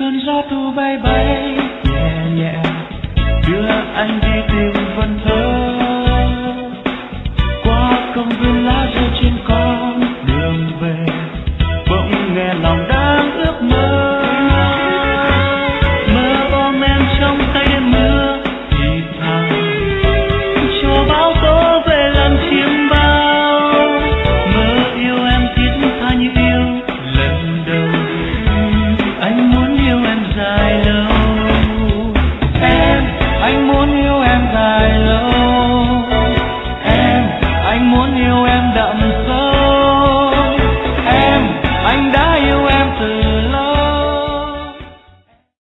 cơn gió thu bay bay nhẹ nhẹ đưa anh đi tìm vần thơ qua công viên lá rơi trên